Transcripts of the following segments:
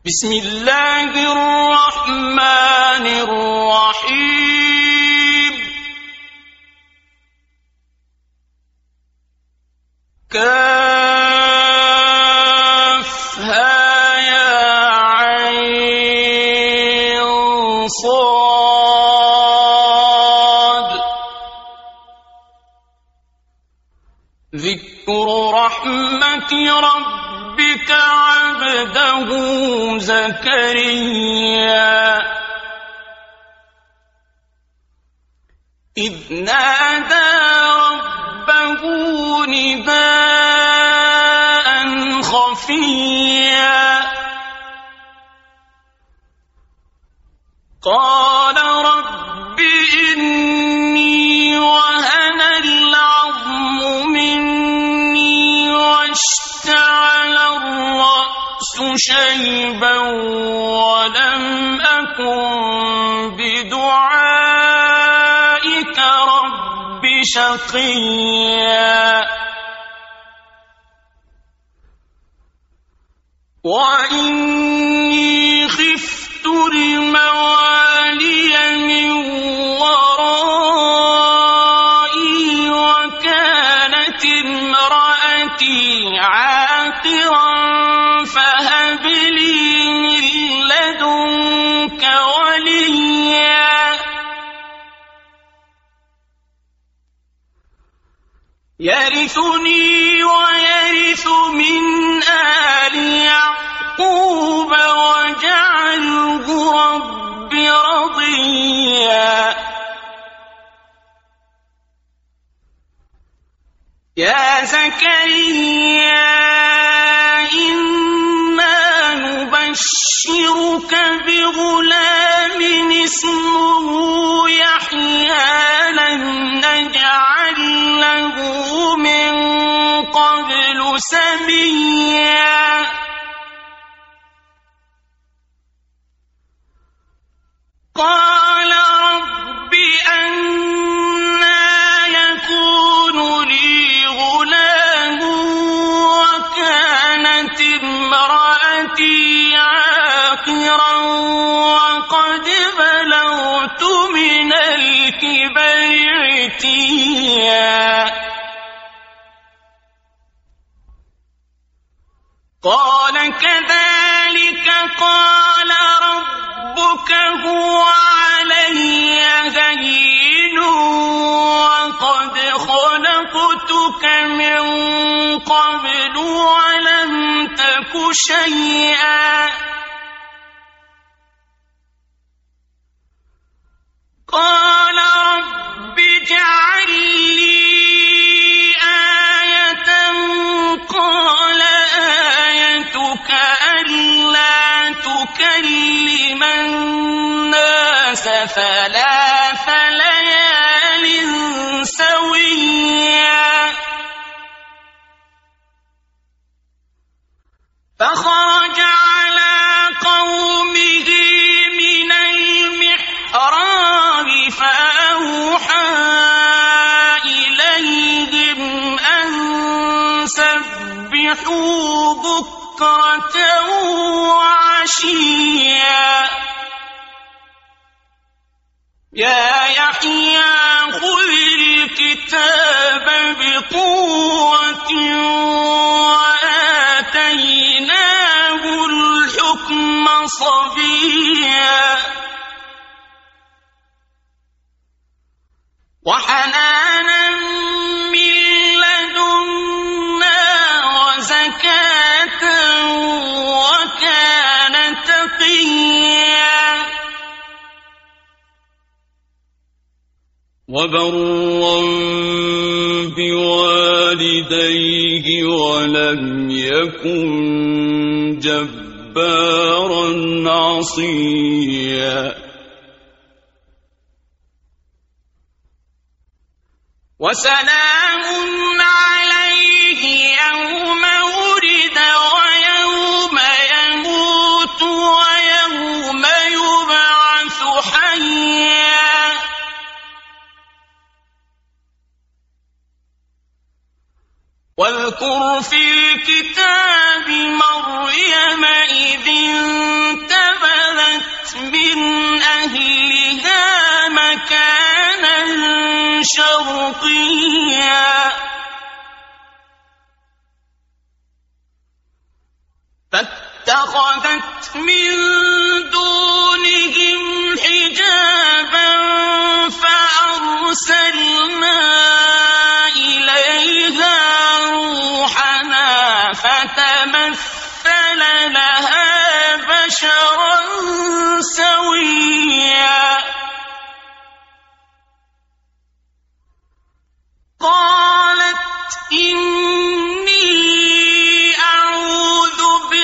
بسم الله الرحمن الرحيم كافها يا عين صاد ذكر رحمة ربك عبده زكريا إذ نادى ربه نداء خفيا قال رب إني وهن العظم مني واشتعل الرأس شيبا ولم أكن بدعائك رب شقيا وإني خفت الموالي من ورائي وكانت امرأتي عاقرا فهب لي من لدنك وليا يرثني ويرث من آل يعقوب واجعله رب رضيا يا زكريا إنا نبشرك بغلام اسمه يحيى لم نجعل له من قبل سميا قال رب أنى يكون لي غلام وكانت امرأتي عاقرا وقد بلغت من الكبر عتيا قال كذلك قال ربك هو علي هين وقد خلقتك من قبل ولم تك شيئا قال رب اجعل لي آية قال آيتك ألا تكلم الناس ثلاث ليال سويا فخرج على قومه من المحراب فأوحى إليهم أن سبحوا بكرة وعشيا يا يحيى خذ الكتاب بقوة وآتيناه الحكم صبيا وحنانا من لدنا وزكاة وكان تقيا وبرا بوالديه ولم يكن جبارا عصيا وسلام عليه يوم ولد ويوم يموت ويوم يبعث حيا واذكر في الكتاب مريم إذ شرقيا فاتخذت من دونهم حجابا فأرسلنا إليها روحنا فتمثل لها بشرا سويا قالت إني أعوذ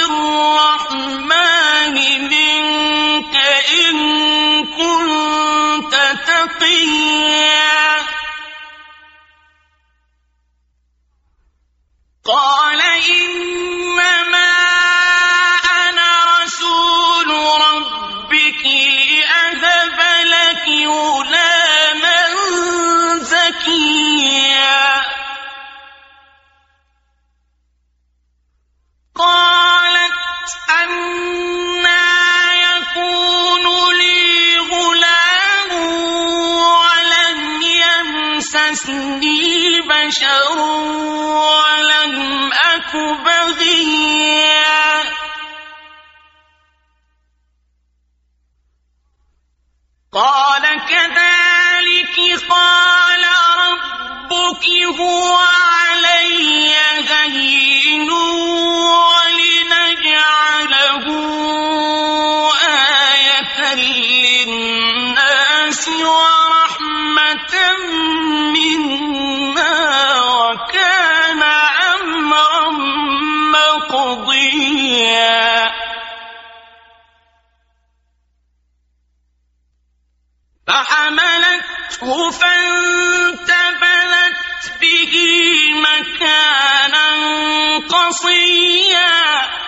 بالرحمن منك إن كنت تقيا قال إنما أنا رسول ربك لأهب لك غلاما زكيا قالت أنى يكون لي غلام ولم يمسسني بشر ولم أك بغيا قال كذلك قال ربك هو علي هين ولنجعله آية للناس ورحمة منا وكان أمرا مقضيا فحملته فانتبذت به مكانا قصيا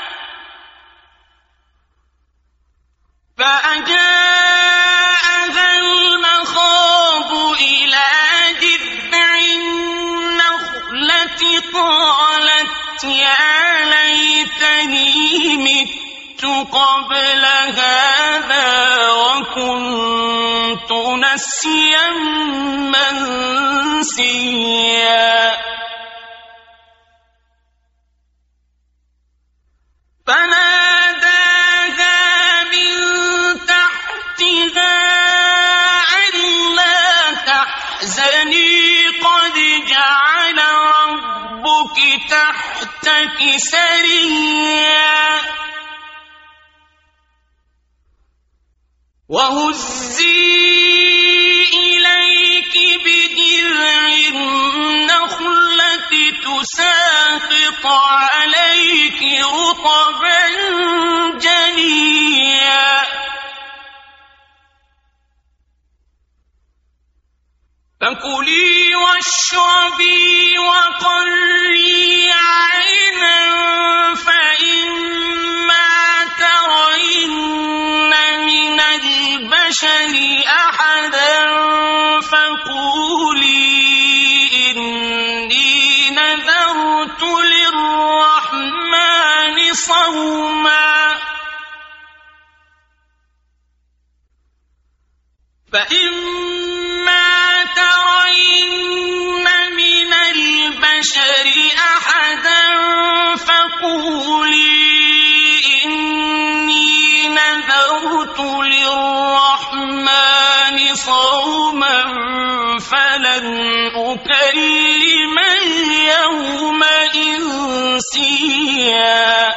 فأجاءها المخاض إلى جذع النخلة قالت يا ليتني مت قبل هذا وكنت نسيا منسيا فناداها من تحتها ألا تحزني قد جعل ربك تحتك سريا وهزي إليك بجذع النخلة تساقط عليك رطبا جنيا فكلي واشربي وقري عينا فإما ترين من البشر أحدا فقولي إني نذرت للرحمن صوما فإما ترين من البشر أحدا فقولي إني نذرت للرحمن صوما فلن أكلم اليوم إنسيا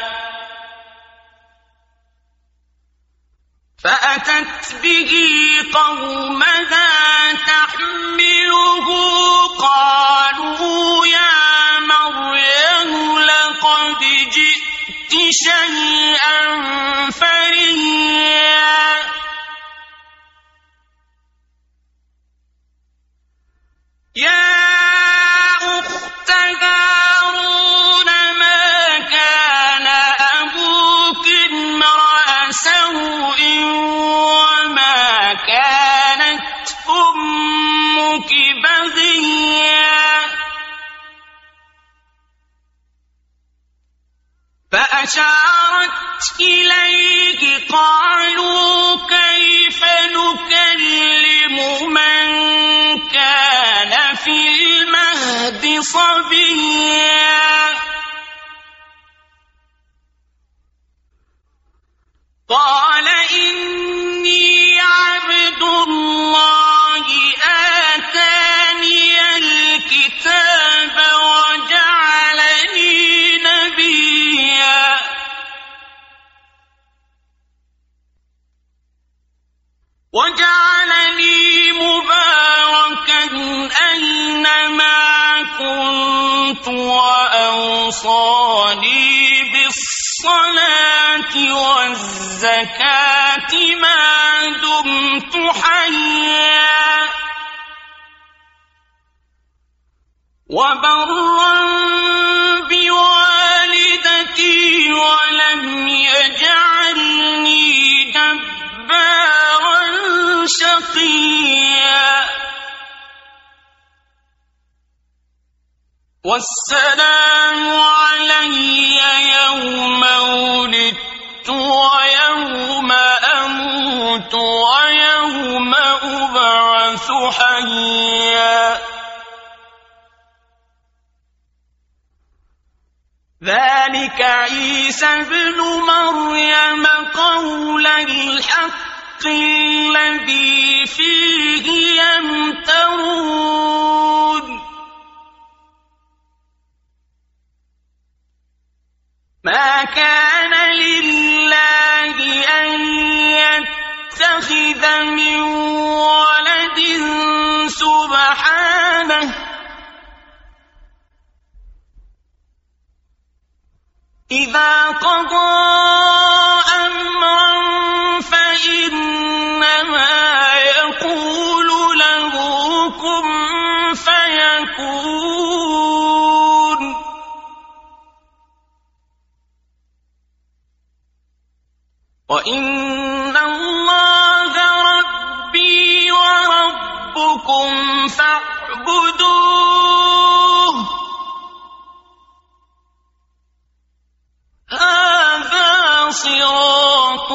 فأتت به قومها تحمله قالوا يا مريم لقد جئت شيئا فريا يا أخت هارون ما كان أبوك امرأ سوء وما كانت أمك بغيا فأشارت إليه قالوا كيف نكلم من كان صبيا قال إني عبد الله آتاني الكتاب وجعلني نبيا وجعلني مباركا أينما كنت وأوصاني بالصلاة والزكاة ما دمت حيا وبرا بوالدتي ولم يجعلني جبارا شقيا والسلام علي يوم ولدت ويوم أموت ويوم أبعث حيا ذلك عيسى ابن مريم قول الحق الذي فيه يمترون ما كان لله أن يتخذ من ولد سبحانه إذا قضى أمرا فإنما يقول له كن فيكون وإن الله ربي وربكم فاعبدوه هذا صراط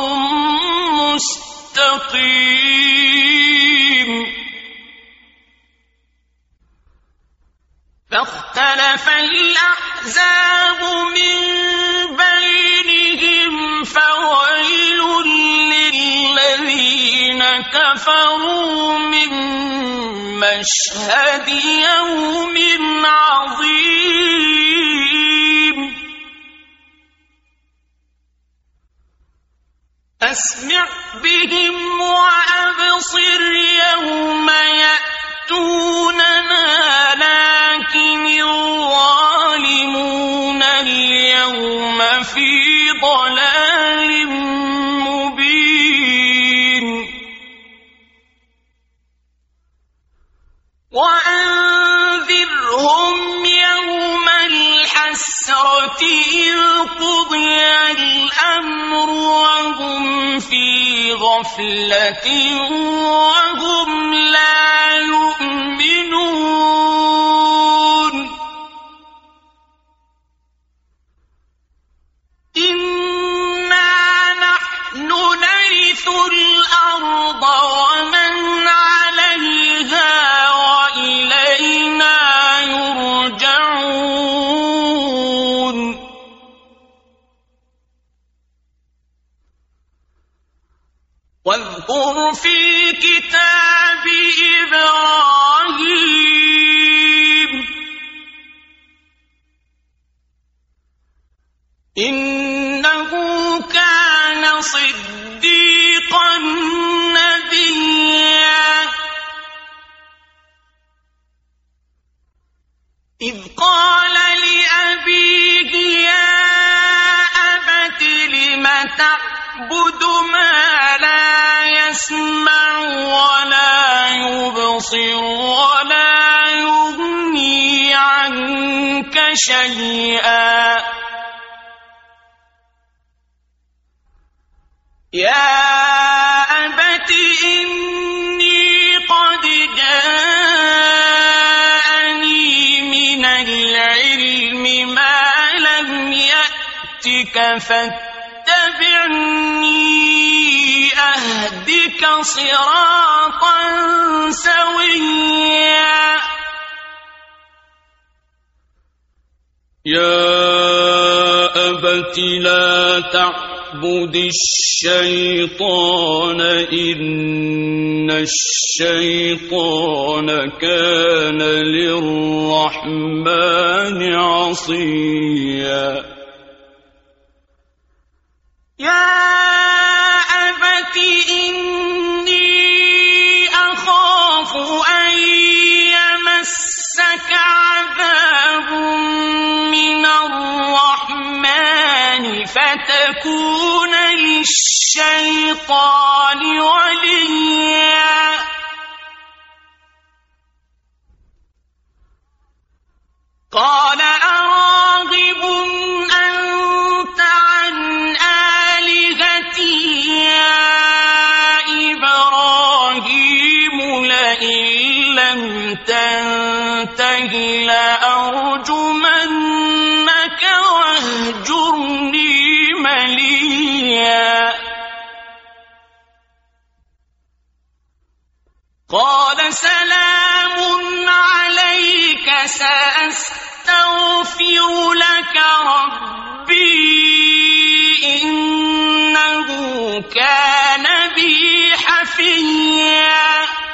مستقيم فاختلف الأحزاب من بينهم فويل للذين كفروا من مشهد يوم عظيم أسمع بهم وأبصر يوم يأتوننا لكن الظالمون اليوم في ضلال مبين وأنذرهم يوم الحسرة إذ قضي الأمر وهم في غفلة وهم لا يؤمنون إنا نحن نرث الأرض ومن عليها وإلينا يرجعون واذكر في كتاب إبراهيم إنه كان صديقا نبيا إذ قال لأبيه يا أبت لم تعبد ما لا يسمع ولا يبصر ولا يغني عنك شيئا يا أبت إني قد جاءني من العلم ما لم يأتك فاتبعني أهدك صراطا سويا يا أبت لا تعبد الشيطان إن الشيطان كان للرحمن عصيا يا أبت إني أخاف أن يمسك عذاب من الرحمن فتكون للشيطان وليا قال أراغب أنت عن آلهتي يا إبراهيم لئن لم تنته لأرجمنك واهجرني مليا قال سلام عليك سأستغفر لك ربي إنه كان بي حفيا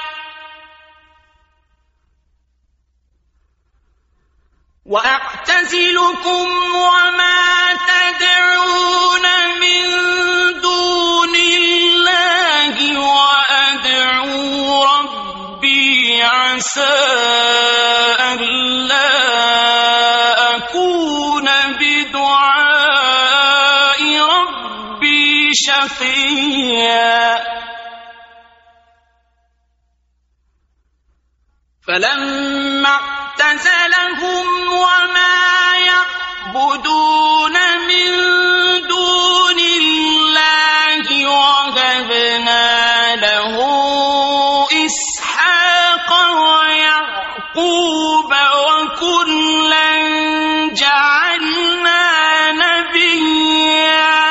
وأعتزلكم وما تدعون من دون الله وأدعو ربي عسى ألا أكون بدعاء ربي شقيا فلما اعتزلهم وما يعبدون من دون الله وهبنا له إسحاق ويعقوب وكلا جعلنا نبيا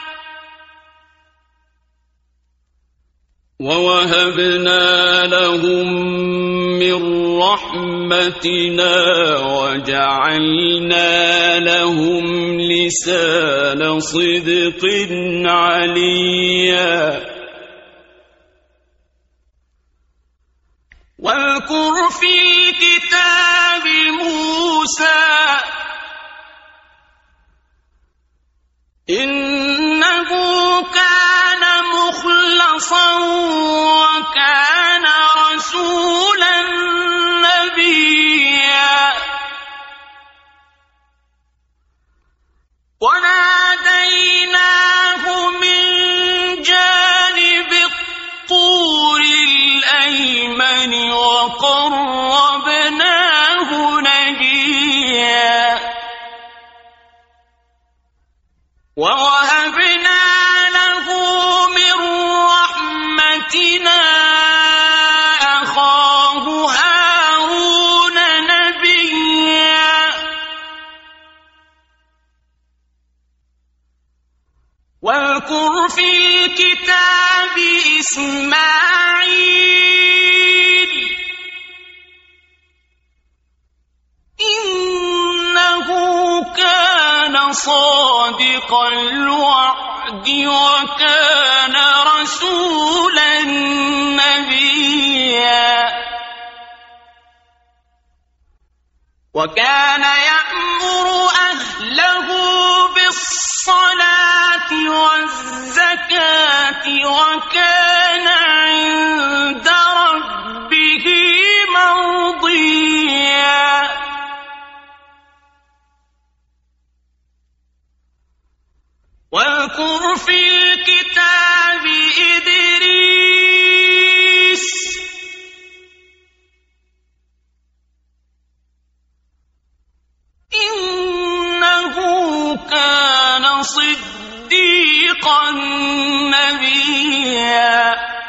ووهبنا لهم من رحمتنا وجعلنا لهم لسان صدق عليا واذكر في الكتاب موسى إنه كان مخلصا وكان رسولا نبيا وناديناه من جانب الطور الأيمن وقربناه نجيا ووهبنا له من رحمتنا أخاه هارون نبيا واذكر في الكتاب إسماعيل إنه كان صادق الوعد وكان رسولا نبيا وكان يأمر أهله بالصلاة والزكاة وكان عند ربه مرضيا واذكر في الكتاب إدريس إنه كان صديقا نبيا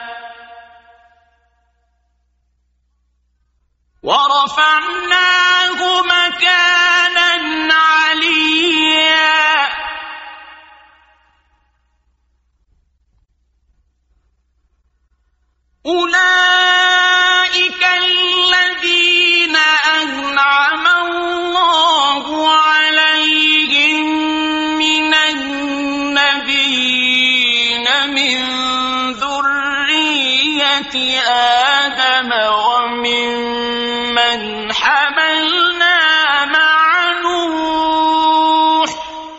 ورفعناه مكانا عليا أولئك الذين أنعم الله عليهم آدم وممن حملنا مع نوح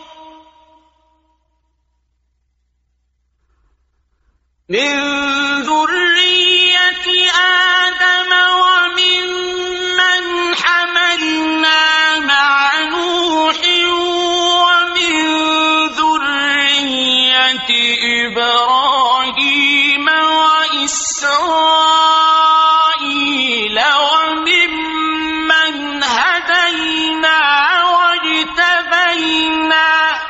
من ذرية آدم وممن حملنا مع نوح ومن ذرية إبراهيم وإسرائيل وممن هدينا واجتبينا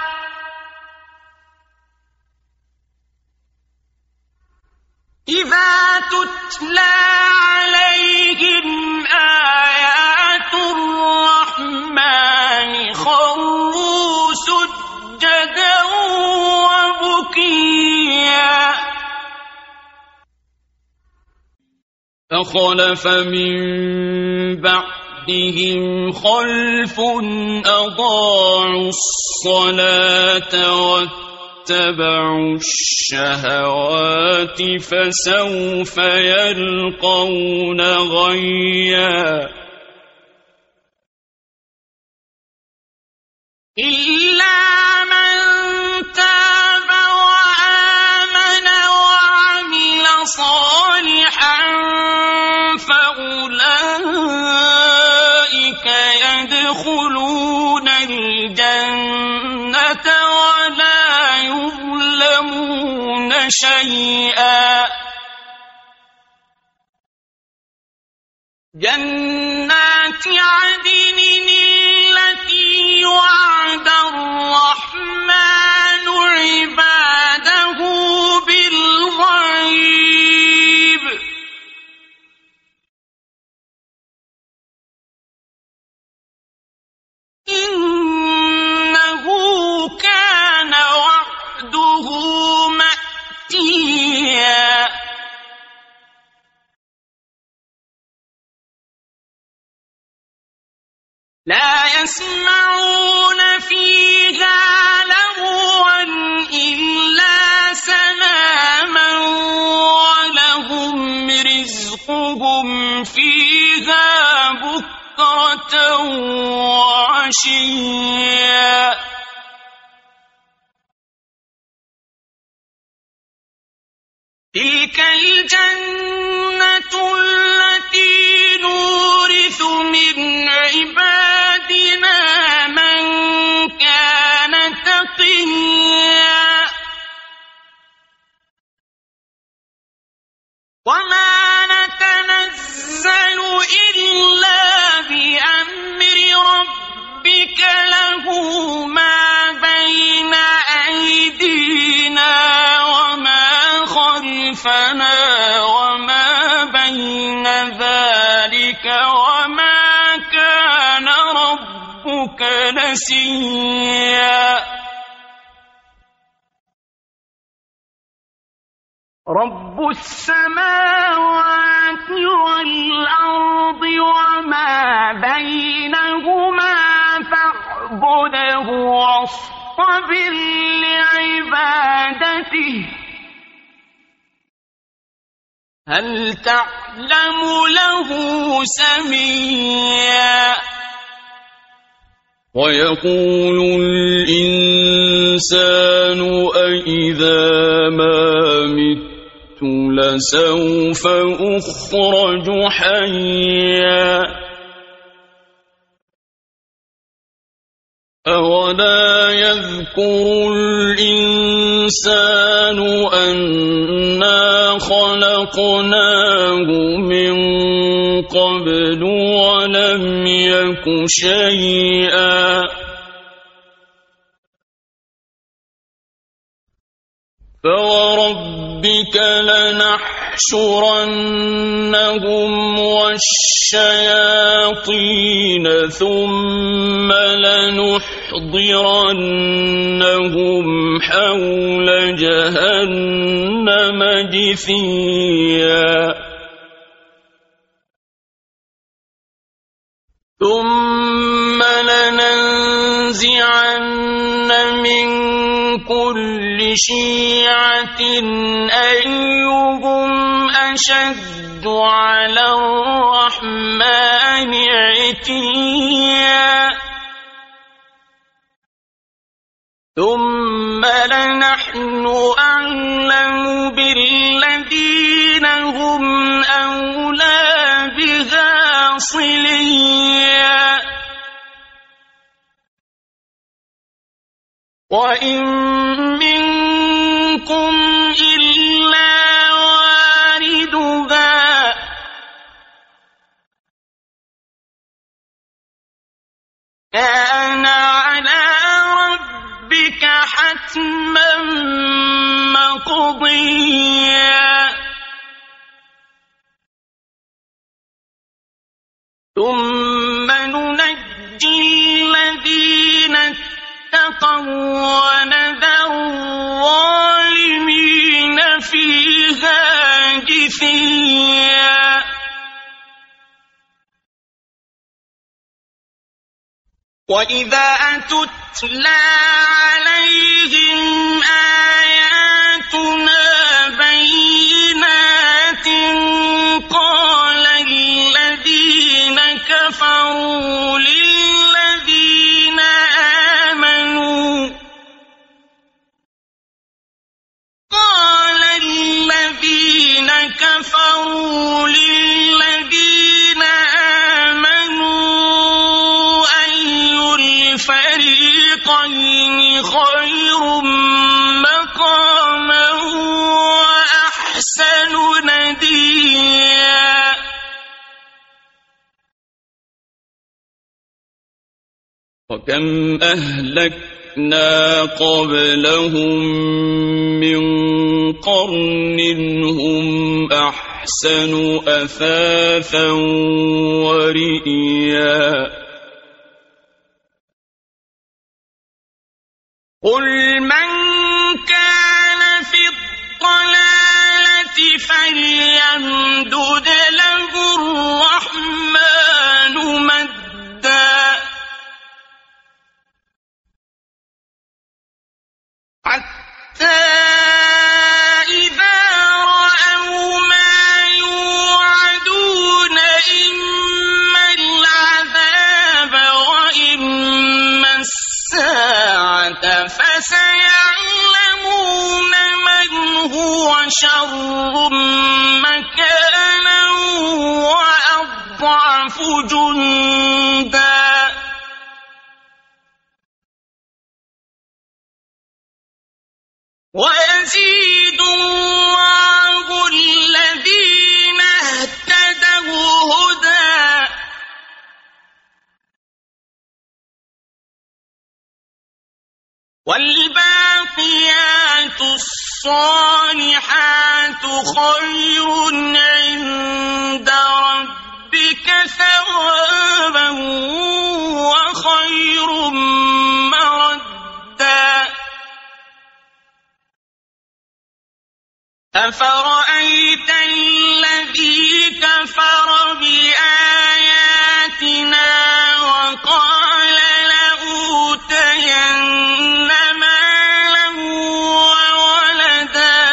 إذا تتلى عليهم آيات الرحمن خروا سجدا وبكيا فخلف من بعدهم خلف أضاعوا الصلاة واتبعوا الشهوات فسوف يلقون غيا إلا من تاب وآمن وعمل صالحا فأولئك يدخلون الجنة ولا يظلمون شيئا جنات عدن التي وعد الرحمن عباده بالغيب إنه كان وعده مأتيا لا يسمعون فيها لغوا إلا سلاما ولهم رزقهم فيها بكرة وعشيا تلك الجنة التي نورث من عبادنا من كان تقيا وما نتنزل إلا بأمر ربك له ما بين أيدينا وما خلفنا وما بين ذلك وما كان ربك نسيا رب السماوات والأرض وما بينهما فاعبده واصطبر لعبادته هل تعلم له سميا ويقول الإنسان أإذا ما مت لسوف أخرج حيا أولا يذكر الإنسان أنا خلقناه من قبل ولم يك شيئا فوربك لنحشرنهم والشياطين ثم لنحضرنهم حول جهنم جثيا ثم لننزعن من كل شيعة أيهم أشد على الرحمن عتيا ثم لنحن أعلم بالذين هم أولى بها صليا وإن منكم إلا واردها كان على ربك حتما مقضيا ثم ننجي الذين اتقوا ونذر الظالمين فيها جثيا وإذا تتلى عليهم آياتنا بينات قال الذين كفروا للذين آمنوا أي الفريقين خير مقاما وأحسن نديا وكم أهلكنا قبلهم من قرن هم أحسن أثاثا ورئيا قل من كان في الضلالة فليمدد له الرحمن مدا حتى إذا رأوا ما يوعدون إما العذاب وإما الساعة فسيعلمون من هو شر مكانا وأضعف جندا ويزيد الله الذين اهتدوا هدى والباقيات الصالحات خير عند ربك ثوابا وخير مردا أفرأيت الذي كفر بآياتنا وقال لأوتين مالا وولدا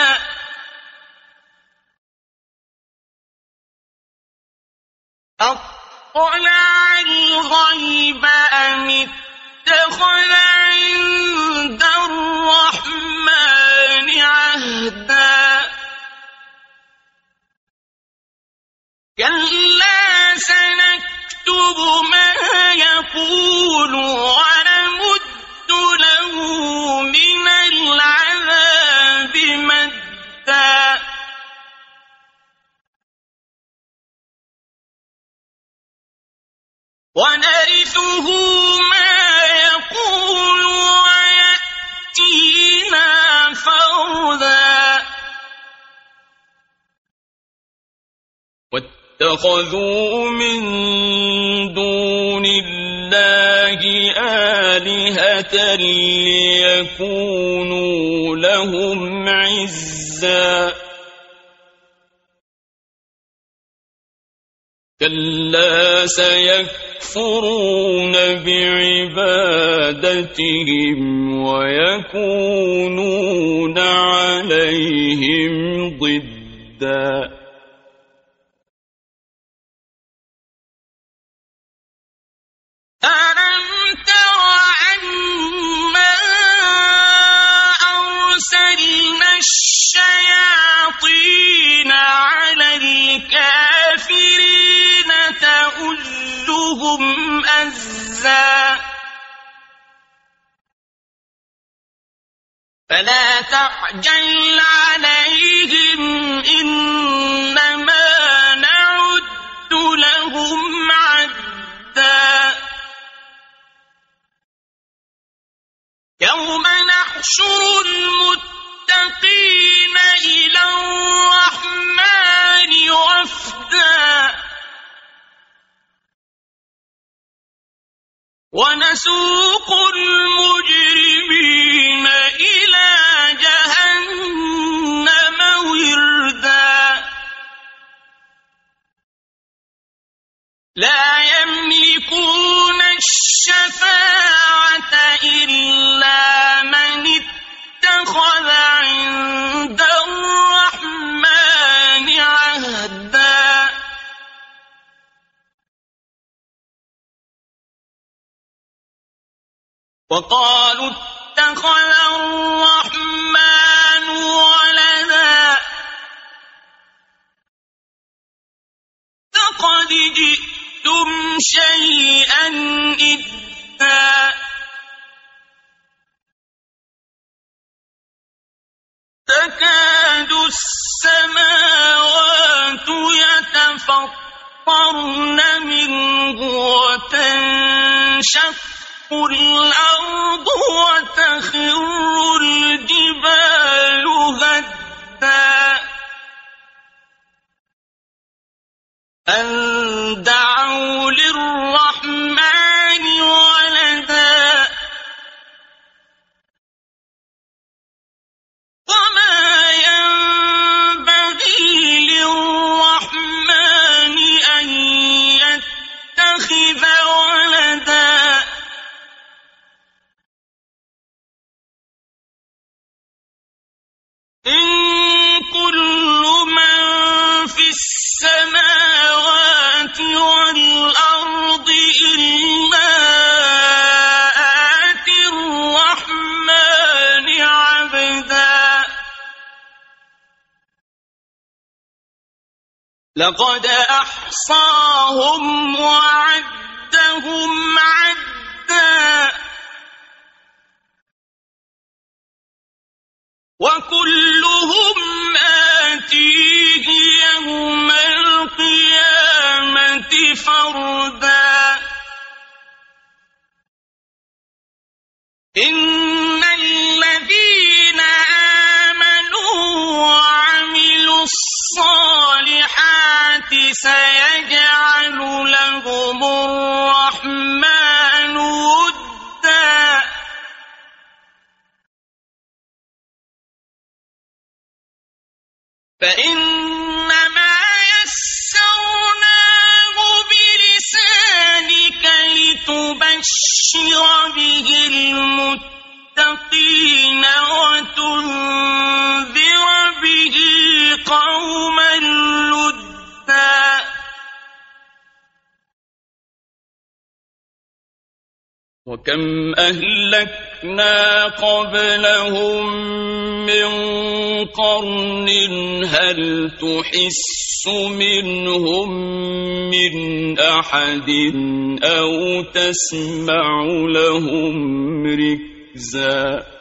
أطلع الغيب أم اتخذ عند الرحمن عهدا كلا سنكتب ما يقول ونمد له من العذاب مدا ونرثه ما يقول ويأتينا فردا واتخذوا من دون الله آلهة ليكونوا لهم عزا كلا سيكفرون بعبادتهم ويكونون عليهم ضدا عزا فلا تعجل عليهم إنما نعد لهم عدا يوم نحشر المتقين إلى الرحمن وفدا ونسوق المجرمين إلى جهنم وردا لا يملكون الشفاعة إلا من اتخذ عند الرحمن عهدا وقالوا اتخذ الرحمن ولدا لقد جئتم شيئا إدا تكاد السماوات يتفطرن منه وتنشق الأرض وتخر الجبال هدا أن دعوا للرحمن ولدا وما ينبغي للرحمن أن يتخذ ولدا إن كل من في السماوات والأرض إلا آتي الرحمن عبدا لقد أحصاهم وعدهم عدا وكلهم آتيه يوم القيامة فردا إن الذين آمنوا وعملوا الصالحات سيجعل لهم الرحمن ودا فإنما يسرناه بلسانك لتبشر به المتقين وتنذر به قوما لدا وكم أهلكنا قبلهم من قرن هل تحس منهم من أحد أو تسمع لهم ركزا